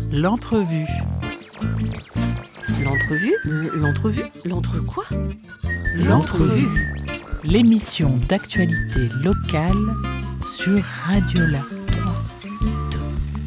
L'entrevue. L'entrevue ? L'entrevue ? L'entre quoi ? L'entrevue. L'émission d'actualité locale sur Radiola. 3, 2,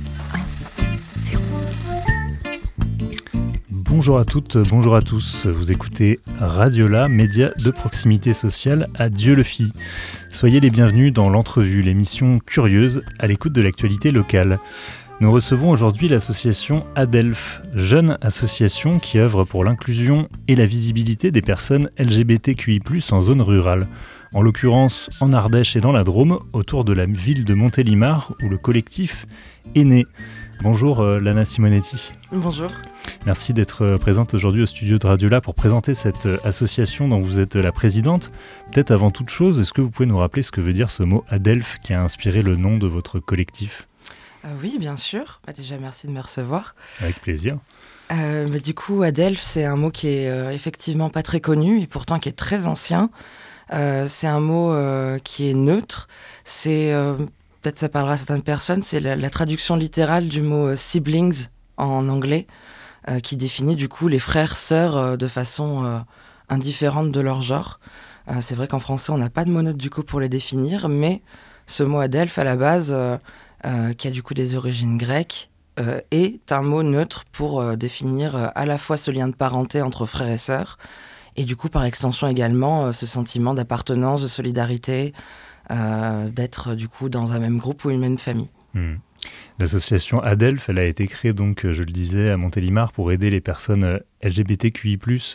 1, 0. Bonjour à toutes, bonjour à tous. Vous écoutez Radiola, média de proximité sociale à Dieulefit. Soyez les bienvenus dans l'entrevue, l'émission curieuse à l'écoute de l'actualité locale. Nous recevons aujourd'hui l'association Adelph, jeune association qui œuvre pour l'inclusion et la visibilité des personnes LGBTQI+, en zone rurale. En l'occurrence en Ardèche et dans la Drôme, autour de la ville de Montélimar, où le collectif est né. Bonjour Lana Simonetti. Bonjour. Merci d'être présente aujourd'hui au studio de Radiola pour présenter cette association dont vous êtes la présidente. Peut-être avant toute chose, est-ce que vous pouvez nous rappeler ce que veut dire ce mot Adelph qui a inspiré le nom de votre collectif ? Oui, bien sûr. Déjà, merci de me recevoir. Avec plaisir. Du coup, Adelph, c'est un mot qui est effectivement pas très connu et pourtant qui est très ancien. C'est un mot qui est neutre. C'est, peut-être ça parlera à certaines personnes, c'est la traduction littérale du mot siblings en anglais, qui définit du coup les frères-sœurs de façon indifférente de leur genre. C'est vrai qu'en français, on n'a pas de mot neutre du coup pour les définir, mais ce mot Adelph, à la base... qui a du coup des origines grecques, est un mot neutre pour définir à la fois ce lien de parenté entre frères et sœurs, et du coup par extension également ce sentiment d'appartenance, de solidarité, d'être du coup dans un même groupe ou une même famille. L'association Adelph, elle a été créée donc, je le disais, à Montélimar pour aider les personnes LGBTQI+.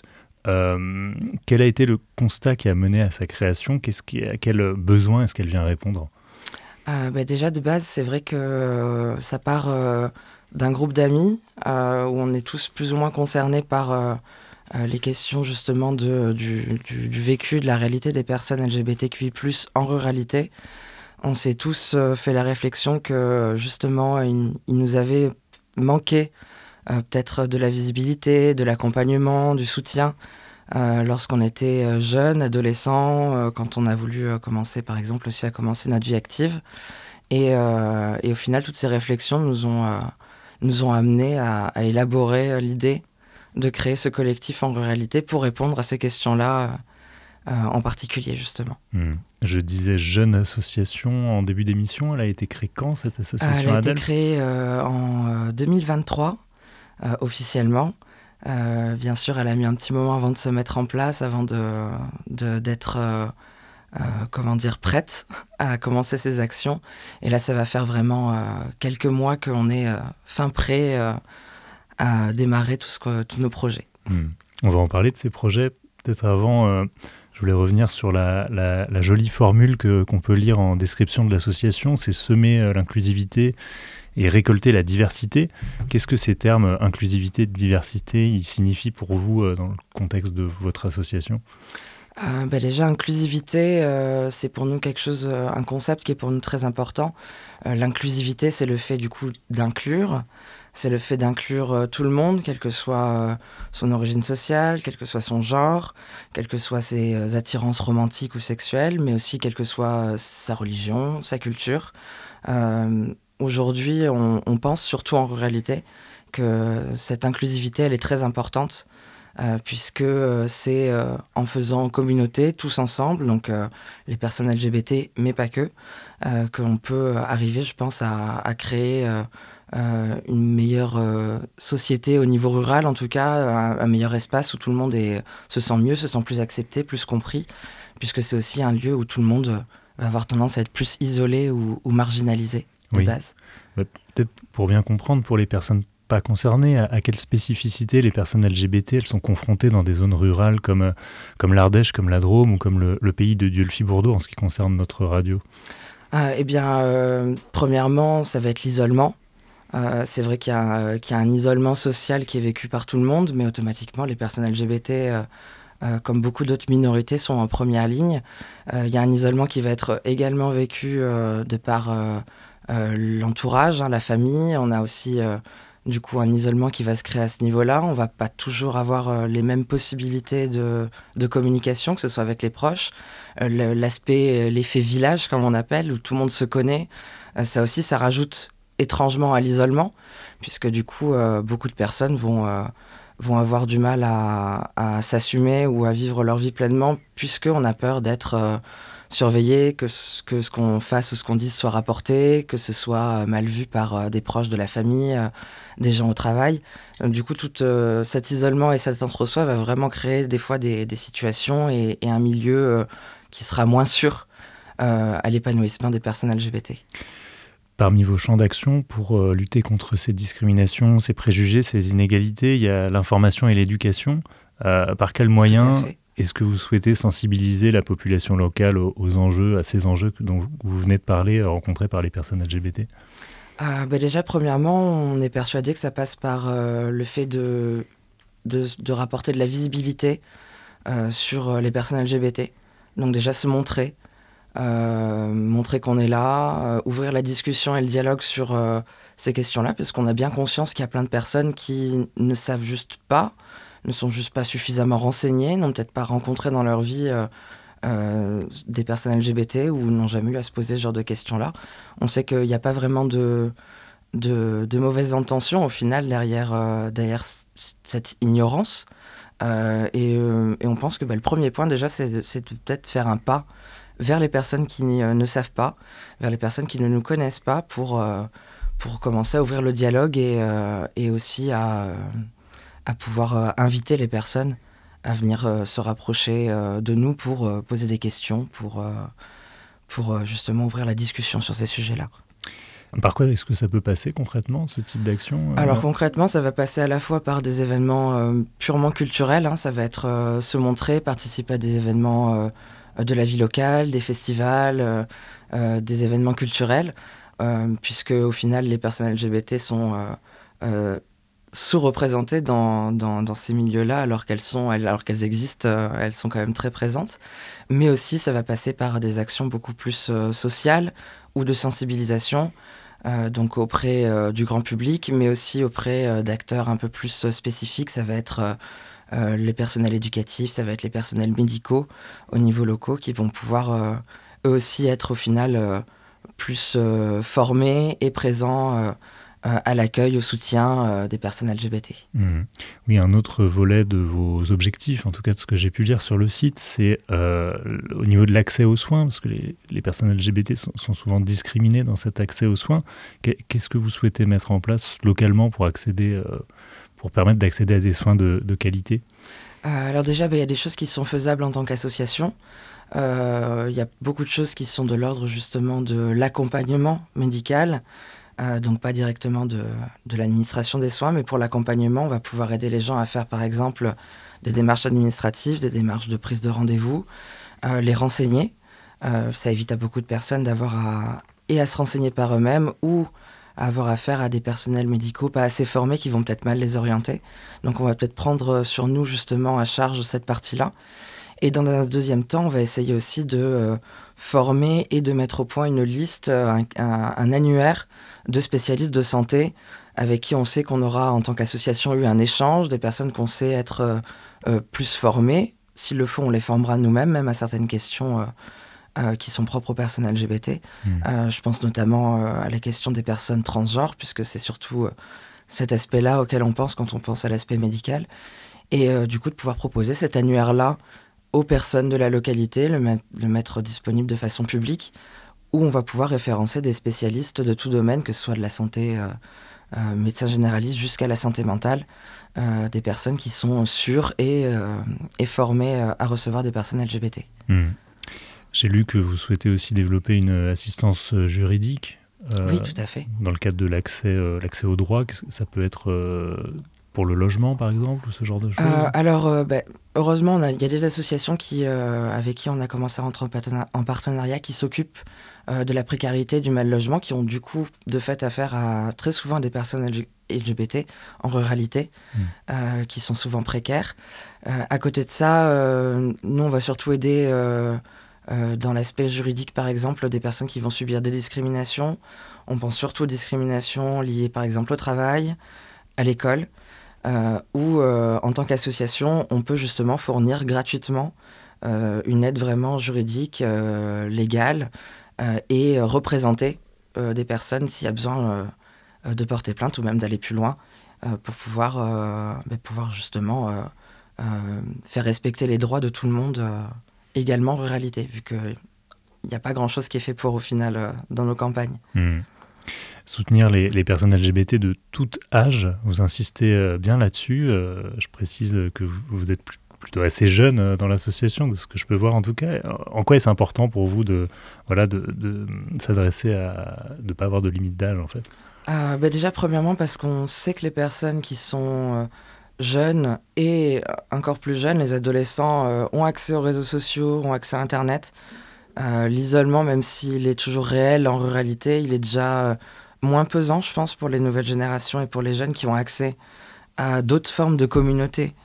Quel a été le constat qui a mené à sa création ? À quel besoin est-ce qu'elle vient répondre ? Déjà de base, c'est vrai que ça part d'un groupe d'amis où on est tous plus ou moins concernés par les questions justement du vécu, de la réalité des personnes LGBTQI+, en ruralité. On s'est tous fait la réflexion que justement il nous avait manqué peut-être de la visibilité, de l'accompagnement, du soutien. Lorsqu'on était jeune, adolescent, quand on a voulu commencer par exemple aussi à commencer notre vie active. Et au final, toutes ces réflexions nous ont amenés à élaborer l'idée de créer ce collectif en ruralité pour répondre à ces questions-là en particulier justement. Je disais jeune association en début d'émission, elle a été créée quand cette association Elle a été Adelph ? créée en 2023 officiellement. Bien sûr, elle a mis un petit moment avant de se mettre en place, avant d'être prête à commencer ses actions. Et là, ça va faire vraiment quelques mois qu'on est fin prêt à démarrer tous nos projets. On va en parler de ces projets. Peut-être avant, je voulais revenir sur la jolie formule qu'on peut lire en description de l'association, c'est semer l'inclusivité et récolter la diversité. Qu'est-ce que ces termes inclusivité, diversité, ils signifient pour vous dans le contexte de votre association ? Déjà, inclusivité, c'est pour nous un concept qui est pour nous très important. L'inclusivité, c'est le fait du coup d'inclure. C'est le fait d'inclure tout le monde, quelle que soit son origine sociale, quel que soit son genre, quelles que soient ses attirances romantiques ou sexuelles, mais aussi quelle que soit sa religion, sa culture. Aujourd'hui, on pense, surtout en ruralité, que cette inclusivité, elle est très importante, puisque c'est en faisant communauté, tous ensemble, donc les personnes LGBT, mais pas que, qu'on peut arriver, je pense, à créer une meilleure société au niveau rural, en tout cas, un meilleur espace où tout le monde se sent mieux, se sent plus accepté, plus compris, puisque c'est aussi un lieu où tout le monde va avoir tendance à être plus isolé ou marginalisé. Base. Peut-être pour bien comprendre, pour les personnes pas concernées, à quelle spécificité les personnes LGBT elles sont confrontées dans des zones rurales comme l'Ardèche, comme la Drôme ou comme le pays de Dieulefit-Bourdeaux en ce qui concerne notre radio ? Premièrement, ça va être l'isolement. C'est vrai qu'il y a un isolement social qui est vécu par tout le monde, mais automatiquement, les personnes LGBT... comme beaucoup d'autres minorités, sont en première ligne. Il y a un isolement qui va être également vécu de par l'entourage, la famille. On a aussi du coup un isolement qui va se créer à ce niveau-là. On ne va pas toujours avoir les mêmes possibilités de communication, que ce soit avec les proches. L'effet village, comme on appelle, où tout le monde se connaît, ça aussi, ça rajoute étrangement à l'isolement, puisque du coup, beaucoup de personnes vont avoir du mal à s'assumer ou à vivre leur vie pleinement, puisqu'on a peur d'être surveillé, que ce qu'on fasse ou ce qu'on dise soit rapporté, que ce soit mal vu par des proches de la famille, des gens au travail. Du coup, tout cet isolement et cet entre-soi va vraiment créer des fois des situations et un milieu qui sera moins sûr à l'épanouissement des personnes LGBT. Parmi vos champs d'action pour lutter contre ces discriminations, ces préjugés, ces inégalités, il y a l'information et l'éducation. Par quels moyens est-ce que vous souhaitez sensibiliser la population locale aux enjeux, à ces enjeux dont vous venez de parler, rencontrés par les personnes LGBT ? Déjà, premièrement, on est persuadé que ça passe par le fait de rapporter de la visibilité sur les personnes LGBT. Donc déjà se montrer qu'on est là, ouvrir la discussion et le dialogue sur ces questions-là, parce qu'on a bien conscience qu'il y a plein de personnes qui ne savent juste pas, ne sont juste pas suffisamment renseignées, n'ont peut-être pas rencontré dans leur vie des personnes LGBT ou n'ont jamais eu à se poser ce genre de questions-là. On sait qu'il n'y a pas vraiment de mauvaises intentions au final derrière cette ignorance. Et on pense que le premier point déjà, c'est de peut-être faire un pas vers les personnes qui ne savent pas, vers les personnes qui ne nous connaissent pas pour commencer à ouvrir le dialogue et aussi à pouvoir inviter les personnes à venir se rapprocher de nous pour poser des questions, pour justement ouvrir la discussion sur ces sujets-là. Par quoi est-ce que ça peut passer concrètement, ce type d'action Alors concrètement, ça va passer à la fois par des événements purement culturels, ça va être se montrer, participer à des événements de la vie locale, des festivals, des événements culturels, puisque au final, les personnes LGBT sont sous-représentées dans ces milieux-là, alors qu'elles existent, elles sont quand même très présentes. Mais aussi, ça va passer par des actions beaucoup plus sociales ou de sensibilisation, donc auprès du grand public, mais aussi auprès d'acteurs un peu plus spécifiques. Ça va être les personnels éducatifs, ça va être les personnels médicaux au niveau locaux qui vont pouvoir eux aussi être au final plus formés et présents à l'accueil, au soutien des personnes LGBT. Oui, un autre volet de vos objectifs, en tout cas de ce que j'ai pu lire sur le site, c'est au niveau de l'accès aux soins, parce que les personnes LGBT sont souvent discriminées dans cet accès aux soins. Qu'est-ce que vous souhaitez mettre en place localement pour permettre d'accéder à des soins de qualité ? Alors déjà, il y a des choses qui sont faisables en tant qu'association. Il y a beaucoup de choses qui sont de l'ordre justement de l'accompagnement médical, donc pas directement de l'administration des soins, mais pour l'accompagnement, on va pouvoir aider les gens à faire par exemple des démarches administratives, des démarches de prise de rendez-vous, les renseigner. Ça évite à beaucoup de personnes d'avoir à se renseigner par eux-mêmes ou à avoir affaire à des personnels médicaux pas assez formés qui vont peut-être mal les orienter. Donc on va peut-être prendre sur nous justement à charge cette partie-là. Et dans un deuxième temps, on va essayer aussi de former et de mettre au point une liste, un annuaire de spécialistes de santé avec qui on sait qu'on aura en tant qu'association eu un échange, des personnes qu'on sait être plus formées. S'il le faut, on les formera nous-mêmes, même à certaines questions qui sont propres aux personnes LGBT. Je pense notamment à la question des personnes transgenres, puisque c'est surtout cet aspect-là auquel on pense quand on pense à l'aspect médical. Et du coup, de pouvoir proposer cet annuaire-là aux personnes de la localité, le mettre disponible de façon publique, où on va pouvoir référencer des spécialistes de tout domaine, que ce soit de la santé médecin généraliste jusqu'à la santé mentale, des personnes qui sont sûres et formées à recevoir des personnes LGBT. J'ai lu que vous souhaitez aussi développer une assistance juridique. Oui, tout à fait. Dans le cadre de l'accès au droit, ça peut être pour le logement, par exemple, ou ce genre de choses heureusement, il y a des associations avec qui on a commencé à rentrer en partenariat qui s'occupent de la précarité, du mal logement, qui ont du coup, de fait, affaire à très souvent des personnes LGBT en ruralité, qui sont souvent précaires. À côté de ça, nous, on va surtout aider dans l'aspect juridique, par exemple, des personnes qui vont subir des discriminations. On pense surtout aux discriminations liées, par exemple, au travail, à l'école, où, en tant qu'association, on peut justement fournir gratuitement une aide vraiment juridique, légale, et représenter des personnes s'il y a besoin de porter plainte ou même d'aller plus loin pour pouvoir justement faire respecter les droits de tout le monde, également en ruralité, vu qu'il n'y a pas grand-chose qui est fait pour au final dans nos campagnes. Soutenir les personnes LGBT de tout âge, vous insistez bien là-dessus. Je précise que vous êtes plutôt assez jeune dans l'association, de ce que je peux voir en tout cas. En quoi est-ce important pour vous de s'adresser de ne pas avoir de limite d'âge en fait? Déjà, premièrement, parce qu'on sait que les personnes qui sont jeunes et encore plus jeunes, les adolescents, ont accès aux réseaux sociaux, ont accès à Internet. L'isolement, même s'il est toujours réel en ruralité, il est déjà moins pesant, je pense, pour les nouvelles générations et pour les jeunes qui ont accès à d'autres formes de communautés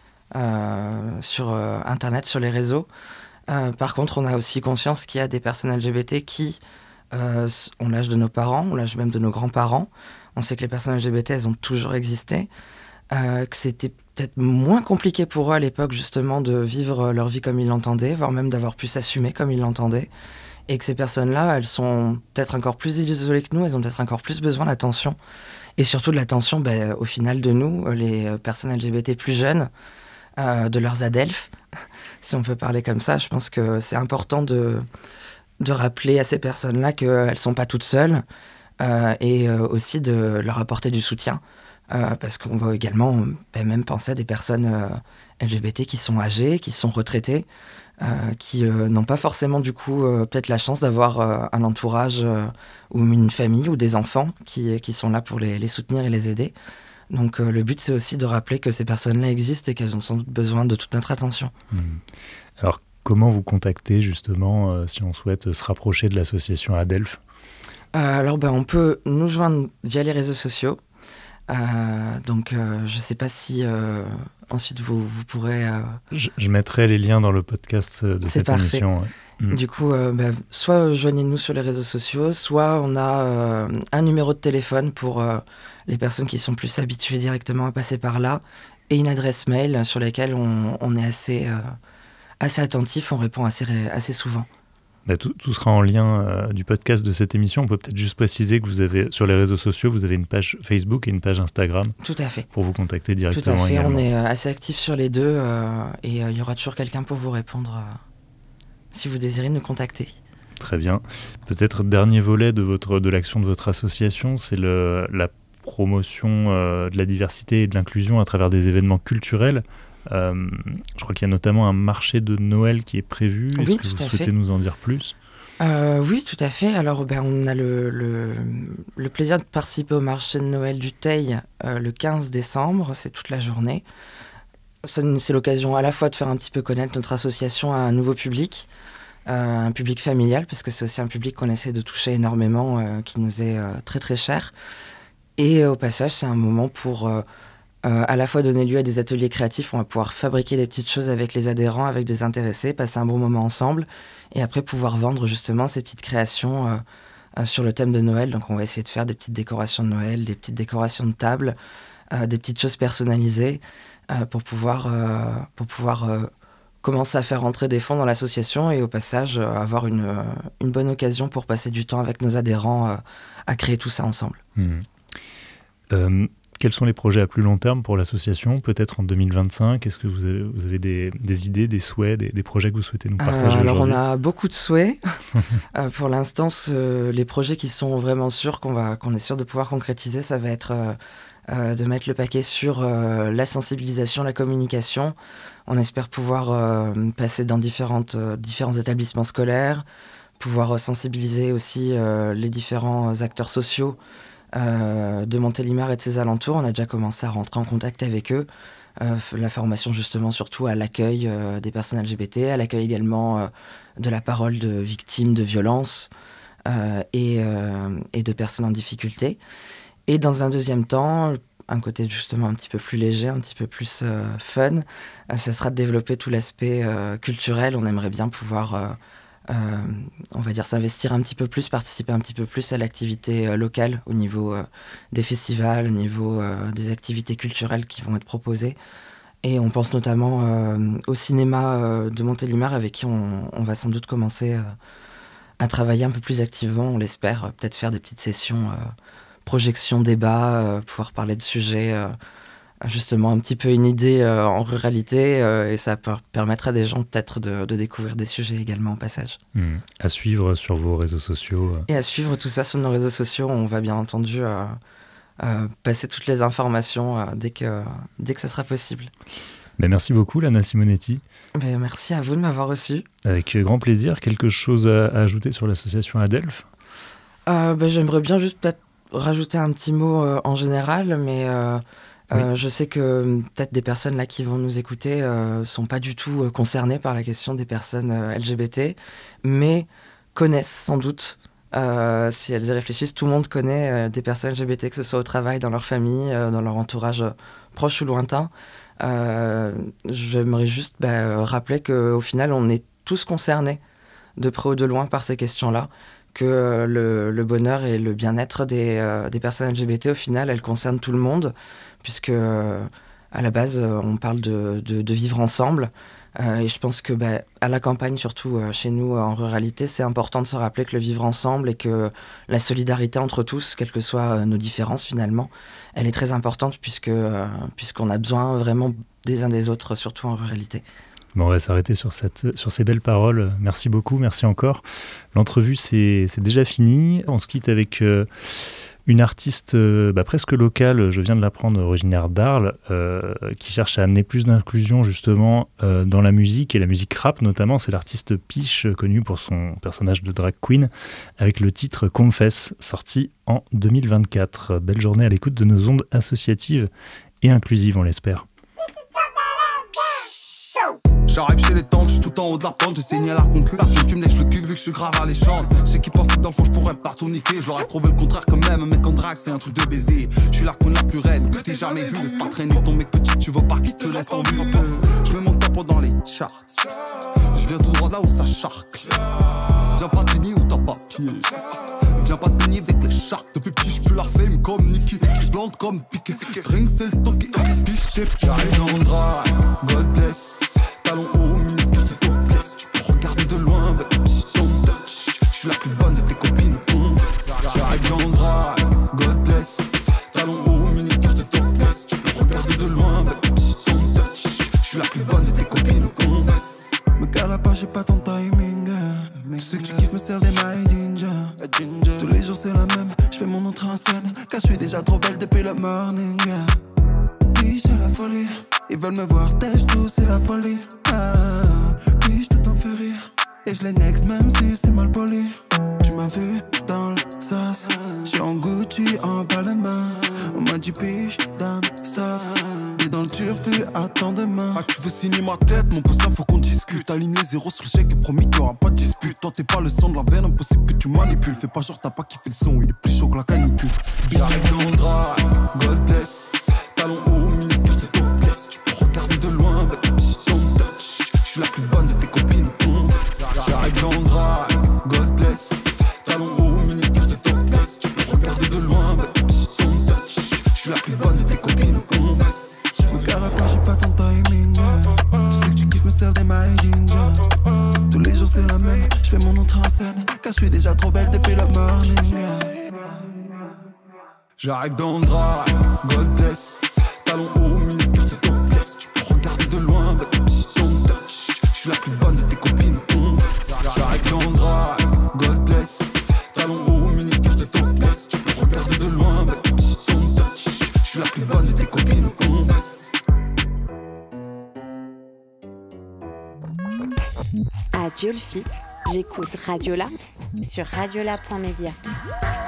sur Internet, sur les réseaux. Par contre, on a aussi conscience qu'il y a des personnes LGBT qui ont l'âge de nos parents, ont l'âge même de nos grands-parents. On sait que les personnes LGBT, elles ont toujours existé, que c'était peut-être moins compliqué pour eux à l'époque justement de vivre leur vie comme ils l'entendaient, voire même d'avoir pu s'assumer comme ils l'entendaient, et que ces personnes-là, elles sont peut-être encore plus isolées que nous, elles ont peut-être encore plus besoin d'attention, et surtout de l'attention au final de nous, les personnes LGBT plus jeunes, de leurs adelphes, si on peut parler comme ça. Je pense que c'est important de rappeler à ces personnes-là qu'elles ne sont pas toutes seules, et aussi de leur apporter du soutien. Parce qu'on va également même penser à des personnes LGBT qui sont âgées, qui sont retraitées, qui n'ont pas forcément du coup peut-être la chance d'avoir un entourage ou une famille ou des enfants qui sont là pour les soutenir et les aider. Donc le but, c'est aussi de rappeler que ces personnes-là existent et qu'elles ont sans doute besoin de toute notre attention. Alors comment vous contacter justement si on souhaite se rapprocher de l'association Adelphes? On peut nous joindre via les réseaux sociaux. Je ne sais pas si ensuite vous pourrez... Je mettrai les liens dans le podcast de cette émission. Ouais. Du coup, soit joignez-nous sur les réseaux sociaux, soit on a un numéro de téléphone pour les personnes qui sont plus habituées directement à passer par là, et une adresse mail sur laquelle on est assez attentif, on répond assez souvent. Tout sera en lien du podcast de cette émission. On peut peut-être juste préciser que vous avez, sur les réseaux sociaux, vous avez une page Facebook et une page Instagram. Tout à fait. Pour vous contacter directement. Tout à fait, également. On est assez actifs sur les deux et il y aura toujours quelqu'un pour vous répondre si vous désirez nous contacter. Très bien. Peut-être dernier volet de l'action de votre association, c'est la promotion de la diversité et de l'inclusion à travers des événements culturels. Je crois qu'il y a notamment un marché de Noël qui est prévu. Est-ce que vous souhaitez nous en dire plus ? Oui, tout à fait. Alors, on a le plaisir de participer au marché de Noël du Teil le 15 décembre. C'est toute la journée. C'est l'occasion à la fois de faire un petit peu connaître notre association à un nouveau public, un public familial, parce que c'est aussi un public qu'on essaie de toucher énormément, qui nous est très très cher. Et au passage, c'est un moment pour... à la fois donner lieu à des ateliers créatifs, on va pouvoir fabriquer des petites choses avec les adhérents, avec des intéressés, passer un bon moment ensemble, et après pouvoir vendre justement ces petites créations sur le thème de Noël. Donc on va essayer de faire des petites décorations de Noël, des petites décorations de table, des petites choses personnalisées pour pouvoir commencer à faire rentrer des fonds dans l'association et au passage avoir une bonne occasion pour passer du temps avec nos adhérents à créer tout ça ensemble. Quels sont les projets à plus long terme pour l'association, peut-être en 2025 ? Est-ce que vous avez des idées, des souhaits, des projets que vous souhaitez nous partager alors aujourd'hui ? on a beaucoup de souhaits. Pour l'instant, les projets qui sont vraiment sûrs, qu'on est sûr de pouvoir concrétiser, ça va être de mettre le paquet sur la sensibilisation, la communication. On espère pouvoir passer dans différents établissements scolaires, pouvoir sensibiliser aussi les différents acteurs sociaux de Montélimar et de ses alentours. On a déjà commencé à rentrer en contact avec eux. La formation justement surtout à l'accueil des personnes LGBT, à l'accueil également de la parole de victimes de violences et de personnes en difficulté. Et dans un deuxième temps, un côté justement un petit peu plus léger, un petit peu plus fun, ça sera de développer tout l'aspect culturel. On aimerait bien pouvoir... on va dire s'investir un petit peu plus, participer un petit peu plus à l'activité locale au niveau des festivals, au niveau des activités culturelles qui vont être proposées. Et on pense notamment au cinéma de Montélimar avec qui on va sans doute commencer à travailler un peu plus activement, on l'espère, peut-être faire des petites sessions projection, débat, pouvoir parler de sujets justement un petit peu inédits en ruralité, et ça permettre à des gens peut-être de découvrir des sujets également au passage. À suivre sur vos réseaux sociaux. Et à suivre tout ça sur nos réseaux sociaux, on va bien entendu passer toutes les informations dès que ça sera possible. Merci beaucoup Lana Simonetti. Merci à vous de m'avoir reçu. Avec grand plaisir. Quelque chose à ajouter sur l'association Adelphes ? J'aimerais bien juste peut-être rajouter un petit mot en général, mais je sais que peut-être des personnes là qui vont nous écouter sont pas du tout concernées par la question des personnes LGBT, mais connaissent sans doute, si elles y réfléchissent, tout le monde connaît des personnes LGBT, que ce soit au travail, dans leur famille, dans leur entourage proche ou lointain. J'aimerais juste rappeler qu'au final, on est tous concernés de près ou de loin par ces questions-là, que le bonheur et le bien-être des personnes LGBT, au final, elles concernent tout le monde, puisque à la base, on parle de vivre ensemble. Et je pense que à la campagne, surtout chez nous en ruralité, c'est important de se rappeler que le vivre ensemble et que la solidarité entre tous, quelles que soient nos différences finalement, elle est très importante puisqu'on a besoin vraiment des uns des autres, surtout en ruralité. Bon, on va s'arrêter sur ces belles paroles. Merci beaucoup, merci encore. L'entrevue, c'est déjà fini. On se quitte avec une artiste presque locale, je viens de l'apprendre, originaire d'Arles, qui cherche à amener plus d'inclusion justement dans la musique, et la musique rap notamment. C'est l'artiste Piche, connue pour son personnage de drag queen, avec le titre Confess, sorti en 2024. Belle journée à l'écoute de nos ondes associatives et inclusives, on l'espère. J'arrive chez les tantes, j'suis tout en haut de la pente, j'ai saigné à la concu. La tu me lèches le cul vu que j'suis grave à l'échange. Ceux qui pensaient que dans le fond j'pourrais partout niquer, j'aurais prouvé le contraire quand même, mec en drague c'est un truc de baiser. J'suis la con la plus raide que t'aies jamais vu, laisse pas traîner ton mec petit, tu veux pas qu'il te laisse en vue. J'mets mon tempo dans les charts, j'viens tout droit là où ça charque. Viens pas te baigner où t'as pas pied, viens pas te baigner avec les sharks. Depuis petit j'pue la fame comme Nicky, j'plante comme Piqué. Drink c'est le toki, piche, j'arrive dans le drag, God bless. Talons hauts, mini-skirt, c'est top pièce. Tu peux regarder de loin, but don't touch. Je suis la plus bonne de tes copines. J'arrive dans le drag, God bless. Talons hauts, mini-skirt, c'est top pièce. Tu peux regarder de loin, but don't touch. Je suis la plus bonne de tes copines. Me cala pas, j'ai pas ton timing. Tu sais que tu kiffes me sers des my ginger. Tous les jours c'est la même, je fais mon entrée en scène. Car je suis déjà trop belle depuis le morning. Oui, c'est la folie. Ils veulent me voir têche tout, c'est la folie. Puis je tout en fais rire. Et je les next même si c'est mal poli. Tu m'as vu dans le sas, j'suis en Gucci en Palema. On m'a dit piche, dame, ça. Et dans le turfu, attends demain. Ah tu veux signer ma tête, mon poussin faut qu'on discute. Aligne les zéros sur le chèque et promis qu'il y aura pas de dispute. Toi t'es pas le sang de la veine, impossible que tu manipules. Fais pas genre t'as pas kiffé le son, il est plus chaud que la canicule. J'arrive dans le drag, God bless. Talons hauts, mini-skirt, c'est top pièce. Tu peux regarder de loin, but don't touch. Je suis la plus bonne de tes copines. J'arrive dans le drag, God bless. Talons hauts, mini-skirt, c'est top pièce. Tu peux regarder de loin, but don't touch. Je suis la plus bonne de tes copines. Me cala pas, j'ai pas ton timing. Tu sais que tu kiffes me sers des my ginger. Tous les jours c'est la même, je fais mon entrée en scène. Car je suis déjà trop belle depuis le morning. J'arrive dans le drag, God bless. Talons hauts, mini-skirt, c'est top pièce. Tu peux regarder de loin, but don't touch. Je suis la plus bonne de tes copines. J'arrive dans le drag, God bless. Talons hauts, mini-skirt, c'est top pièce. Tu peux regarder de loin, but don't touch. Je suis la plus bonne de tes copines. Adieu le j'écoute Radiola sur radiola.media.